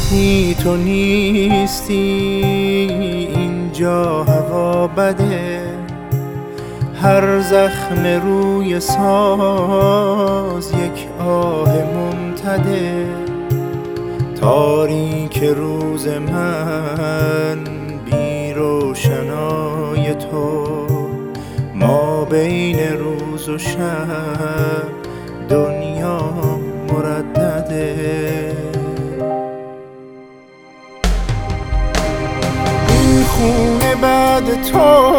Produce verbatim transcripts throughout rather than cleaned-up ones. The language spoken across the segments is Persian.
وقتی تو نیستی اینجا هوا بده، هر زخم روی ساز یک آه ممتده. تاریک روز من بی روشنای تو، ما بین روز و شب دنیا مردده. این خونه بعد تو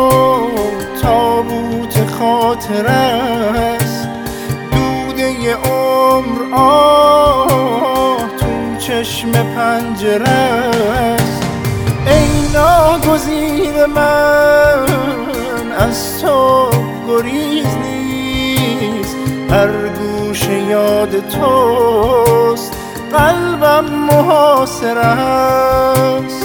تابوت خاطر است، دوده عمر آه تو چشم پنجره است. ای ناگزیر من از تو گریز نیست، هر گوشه یاد توست قلبم محاصر است.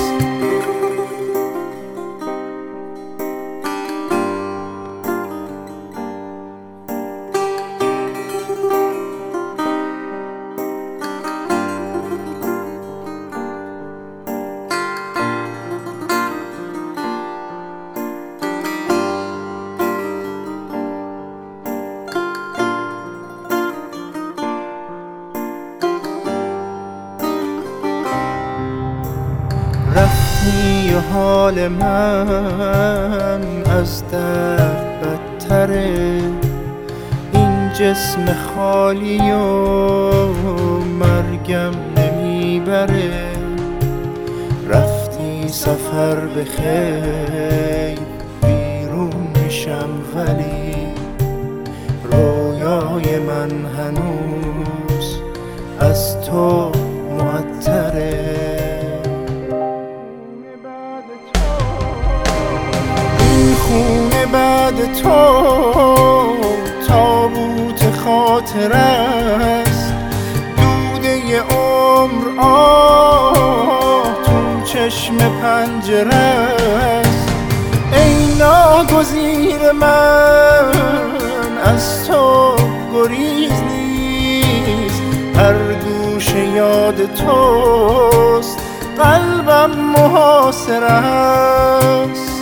رفتی و حال من از درد بدتره، این جسم خالی و مرگم نمیبره. رفتی سفر به خیر بیرون میشم، ولی رویای من هنوز از تو معطره. خونه بعد تو تابوت خاطر است، دوده عمر آه تو چشم پنجره است. ای ناگزیر من از تو گریز نیست، هر گوشه یاد توست قلبم محاصر است.